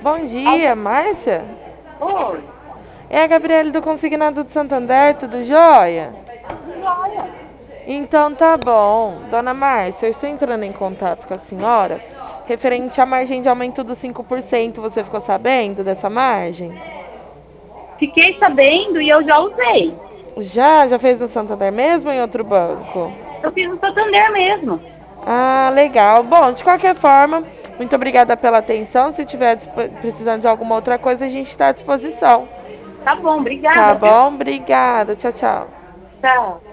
Bom dia, Márcia. Oi, É a Gabriele do Consignado do Santander, tudo jóia? tudo jóia. Então tá bom. Dona Márcia, eu estou entrando em contato com a senhora referente à margem de aumento dos 5%. Você ficou sabendo dessa margem? Fiquei sabendo e eu já usei. Já fez no Santander mesmo ou em outro banco? Eu fiz no Santander mesmo. Ah, legal. Bom, de qualquer forma, muito obrigada pela atenção. Se tiver precisando de alguma outra coisa, a gente está à disposição. Tá bom, Tá obrigada, viu? bom? Obrigada. Tchau, tchau. Tchau.